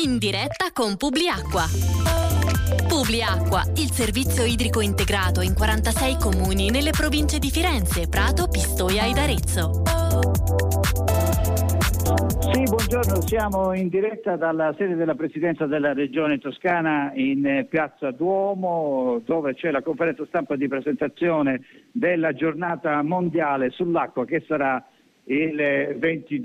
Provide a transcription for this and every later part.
in diretta con Publiacqua. Publiacqua, il servizio idrico integrato in 46 comuni nelle province di Firenze, Prato, Pistoia ed Arezzo. Sì, buongiorno, siamo in diretta dalla sede della Presidenza della Regione Toscana in Piazza Duomo, dove c'è la conferenza stampa di presentazione della giornata mondiale sull'acqua che sarà il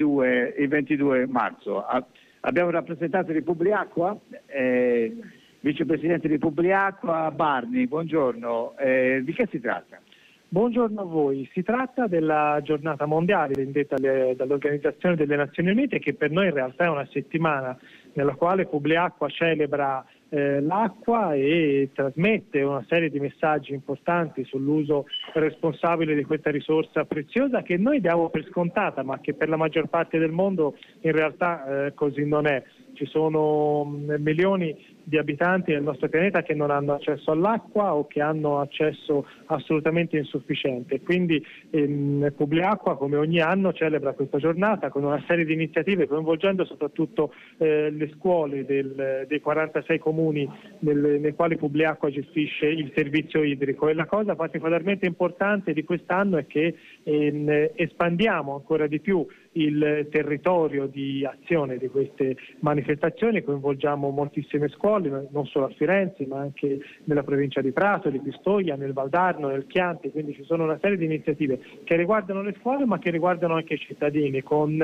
22 marzo. Abbiamo un rappresentante di Publiacqua, vicepresidente di Publiacqua, Barni, buongiorno. Di che si tratta? Buongiorno a voi, si tratta della giornata mondiale indetta dall'Organizzazione delle Nazioni Unite, che per noi in realtà è una settimana nella quale Publiacqua celebra l'acqua e trasmette una serie di messaggi importanti sull'uso responsabile di questa risorsa preziosa che noi diamo per scontata, ma che per la maggior parte del mondo in realtà così non è. Ci sono milioni di abitanti nel nostro pianeta che non hanno accesso all'acqua o che hanno accesso assolutamente insufficiente. Quindi Publiacqua, come ogni anno, celebra questa giornata con una serie di iniziative coinvolgendo soprattutto le scuole dei 46 comuni nei quali Publiacqua gestisce il servizio idrico. E la cosa particolarmente importante di quest'anno è che espandiamo ancora di più il territorio di azione di queste manifestazioni, coinvolgiamo moltissime scuole, non solo a Firenze ma anche nella provincia di Prato, di Pistoia, nel Valdarno, nel Chianti, quindi ci sono una serie di iniziative che riguardano le scuole ma che riguardano anche i cittadini, con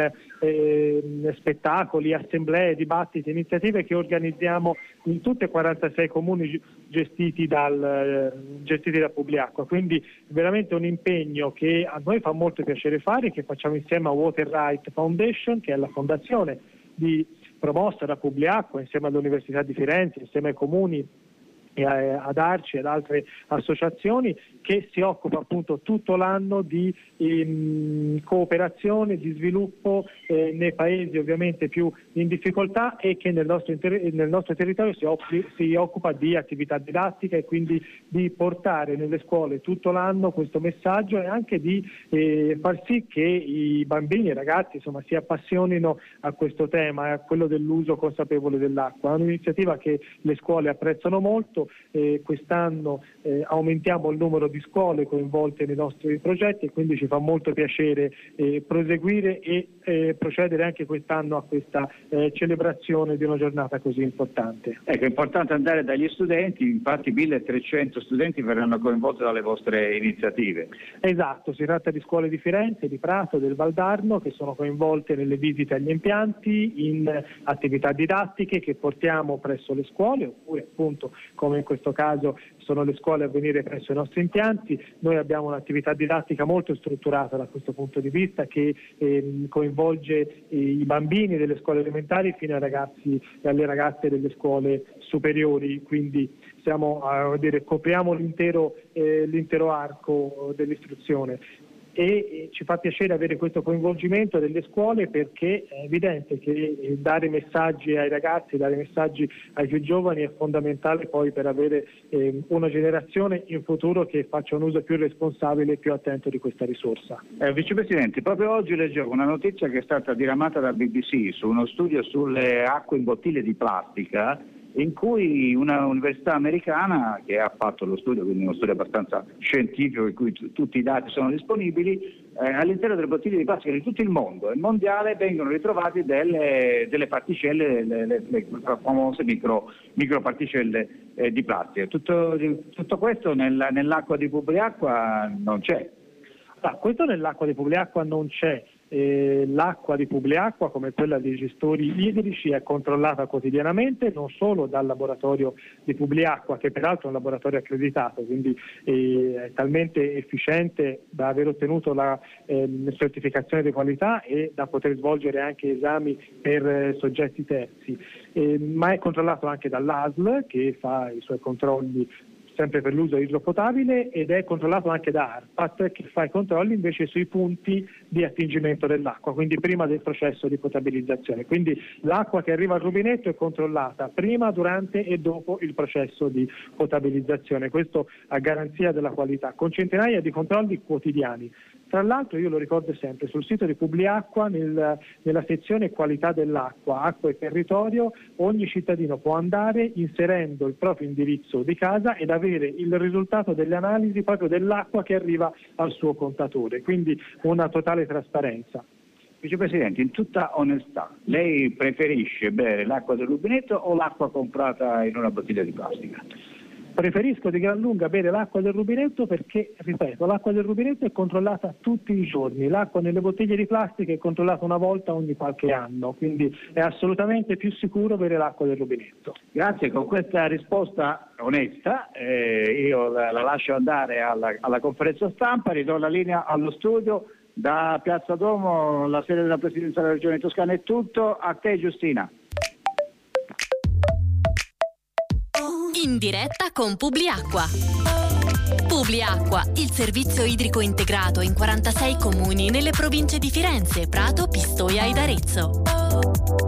spettacoli, assemblee, dibattiti, iniziative che organizziamo in tutti e 46 comuni gestiti da Publiacqua. Quindi veramente un impegno che a noi fa molto piacere fare, che facciamo insieme a Water Right Foundation, che è la fondazione promossa da Publiacqua insieme all'Università di Firenze, insieme ai comuni e ad ARCI ed altre associazioni, che si occupa appunto tutto l'anno di cooperazione, di sviluppo nei paesi ovviamente più in difficoltà e che nel nostro territorio si occupa di attività didattica e quindi di portare nelle scuole tutto l'anno questo messaggio e anche di far sì che i bambini e i ragazzi si appassionino a questo tema, a quello dell'uso consapevole dell'acqua. È un'iniziativa che le scuole apprezzano molto. Quest'anno aumentiamo il numero di scuole coinvolte nei nostri progetti e quindi ci fa molto piacere proseguire e procedere anche quest'anno a questa celebrazione di una giornata così importante. Ecco, è importante andare dagli studenti, infatti 1300 studenti verranno coinvolti dalle vostre iniziative. Esatto, si tratta di scuole di Firenze, di Prato, del Valdarno, che sono coinvolte nelle visite agli impianti, in attività didattiche che portiamo presso le scuole, oppure appunto come in questo caso sono le scuole a venire presso i nostri impianti. Noi abbiamo un'attività didattica molto strutturata da questo punto di vista che coinvolge i bambini delle scuole elementari fino ai ragazzi e alle ragazze delle scuole superiori, quindi copriamo l'intero arco dell'istruzione. E ci fa piacere avere questo coinvolgimento delle scuole, perché è evidente che dare messaggi ai ragazzi, dare messaggi ai più giovani è fondamentale poi per avere una generazione in futuro che faccia un uso più responsabile e più attento di questa risorsa. Vicepresidente, proprio oggi leggevo una notizia che è stata diramata da BBC su uno studio sulle acque in bottiglie di plastica, in cui una università americana che ha fatto lo studio, quindi uno studio abbastanza scientifico in cui tutti i dati sono disponibili, all'interno delle bottiglie di plastica di tutto il mondo e mondiale vengono ritrovati delle particelle, le famose microparticelle di plastica. Tutto questo nell'acqua di Publiacqua non c'è. Questo nell'acqua di Publiacqua non c'è. L'acqua di Publiacqua, come quella dei gestori idrici, è controllata quotidianamente non solo dal laboratorio di Publiacqua, che peraltro è un laboratorio accreditato, quindi è talmente efficiente da aver ottenuto la certificazione di qualità e da poter svolgere anche esami per soggetti terzi, ma è controllato anche dall'ASL, che fa i suoi controlli sempre per l'uso idropotabile, ed è controllato anche da ARPAT, che fa i controlli invece sui punti di attingimento dell'acqua, quindi prima del processo di potabilizzazione. Quindi l'acqua che arriva al rubinetto è controllata prima, durante e dopo il processo di potabilizzazione, questo a garanzia della qualità, con centinaia di controlli quotidiani. Tra l'altro io lo ricordo sempre, sul sito di Publiacqua, nella sezione qualità dell'acqua, acqua e territorio, ogni cittadino può andare inserendo il proprio indirizzo di casa ed avere il risultato delle analisi proprio dell'acqua che arriva al suo contatore, quindi una totale trasparenza. Vicepresidente, in tutta onestà, lei preferisce bere l'acqua del rubinetto o l'acqua comprata in una bottiglia di plastica? Preferisco di gran lunga bere l'acqua del rubinetto perché, ripeto, l'acqua del rubinetto è controllata tutti i giorni, l'acqua nelle bottiglie di plastica è controllata una volta ogni qualche anno, quindi è assolutamente più sicuro bere l'acqua del rubinetto. Grazie, con questa risposta onesta io la lascio andare alla conferenza stampa, ridò la linea allo studio. Da Piazza Duomo, la sede della Presidenza della Regione Toscana è tutto, a te Giustina. In diretta con Publiacqua. Publiacqua, il servizio idrico integrato in 46 comuni nelle province di Firenze, Prato, Pistoia ed Arezzo.